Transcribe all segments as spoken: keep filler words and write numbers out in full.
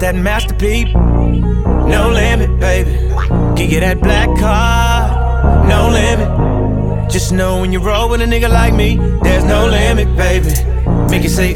that masterpiece, no limit, baby. Give you that black card, no limit. Just know when you roll with a nigga like me, there's no limit, baby. Make it say,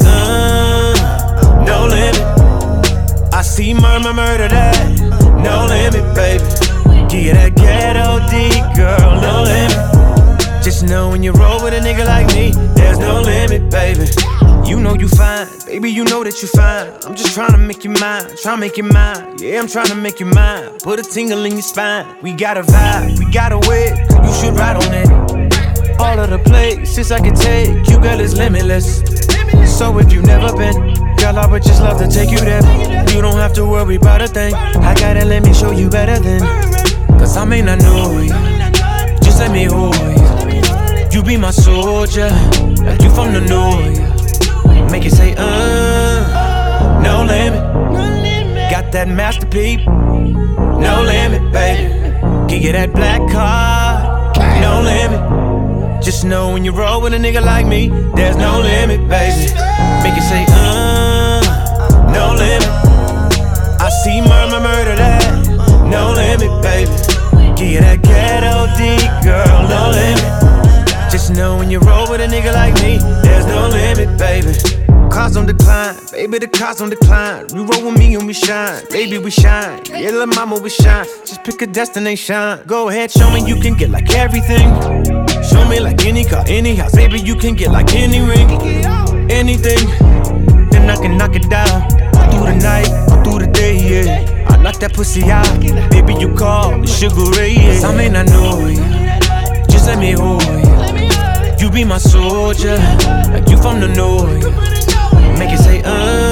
uh, no limit. I see murmur, murder that, no limit, baby. Give you that ghetto D, girl, no limit. Just know when you roll with a nigga like me, there's no limit, baby. You know you fine, baby, you know that you fine. I'm just trying to make you mine, tryna make you mine. Yeah, I'm trying to make you mine. Put a tingle in your spine. We got a vibe, we got a way, you should ride on it. All of the places I can take you, girl, is limitless. So if you never been, girl, I would just love to take you there. You don't have to worry about a thing. I gotta let me show you better than. Cause I may not know you, just let me hold you. You be my soldier, like you from the north. Make it say, uh, no limit. Got that masterpiece, no limit, baby. Give you that black card, no limit. Just know when you roll with a nigga like me, there's no limit, baby. Make it say, uh, no limit. I see murmur, murder that, no limit, baby. Give you that ghetto D, girl, no limit. Just know when you roll with a nigga like me, there's no limit, baby. Cars on decline, baby, the cars on decline. You roll with me and we shine, baby, we shine. Yeah, little mama, we shine. Just pick a destination. Go ahead, show me you can get like everything. Show me like any car, any house, baby, you can get like any ring, anything. Then I can knock it down, all through the night, all through the day, yeah. I knock that pussy out, baby, you call the Sugar Ray, yeah. Cause I may not know you, just let me hold you. You be my soldier, like you from the north. Make it say,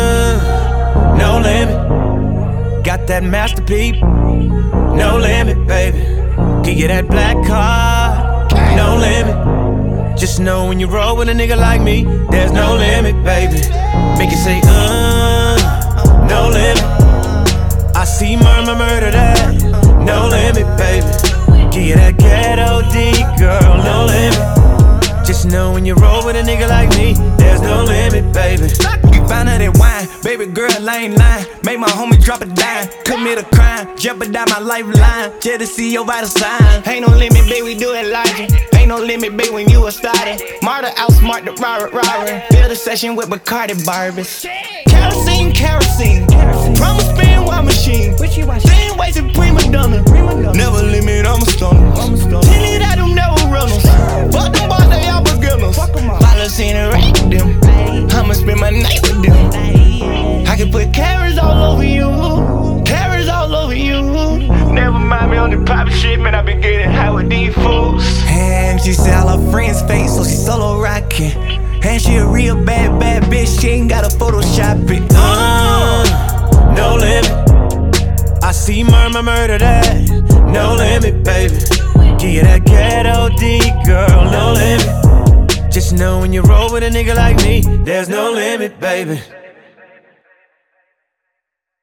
uh, no limit. Got that masterpiece, no limit, baby. Give you that black card, no limit. Just know when you roll with a nigga like me, there's no limit, baby. Make it say, uh, no limit. I see murmur, murder that, no limit, baby. Give you that ghetto D, girl, no limit. Just know when you roll with a nigga like me, there's no limit, baby. You find her that wine, baby girl, I ain't lying. Make my homie drop a dime, commit a crime, jeopardize my lifeline, just to see your vital signs. Ain't no limit, baby, we do it logic. Ain't no limit, baby, when you a started. Marta outsmart the robber, robber. Build a session with Bacardi Barbies. Kerosene, kerosene, promise spin while machine. Same way to prima donna. Never limit, I'm a stunner. Tell it I do never runners. Fuck them boys, they all beginners. Follows in and rack them. I'ma spend my night with them. I can put carrots all over you. Carrots all over you. Never mind me on the pop shit, man. I been getting high with these fools. And she said all her friends fake, so she solo rockin'. And she a real bad, bad bitch. She ain't gotta Photoshop it. Uh, no limit. I see murmur, murder that, no limit, baby. Give you that ghetto D, girl, no limit. Just know when you roll with a nigga like me, there's no limit, baby.